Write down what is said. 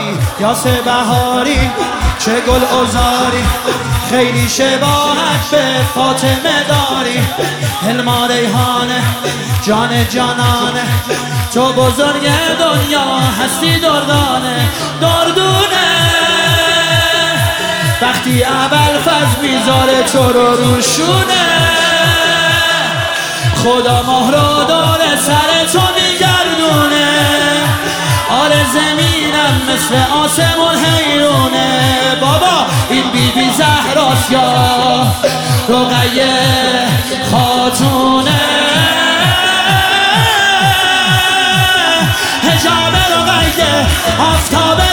یا سه بهاری چه گل ازاری، خیلی شباهت به فاطمه داری. علما ریحانه جان جانانه، تو بزرگ دنیا هستی دردانه دردونه. وقتی ابوالفضل میذاره تو رو روشونه، خدا مهر داره سر تو میگردونه. آره زمینم مثل آسمون حیرونه. بابا این بیبی زهراست یا رقیه خاتونه؟ حجاب رقیه آفتاب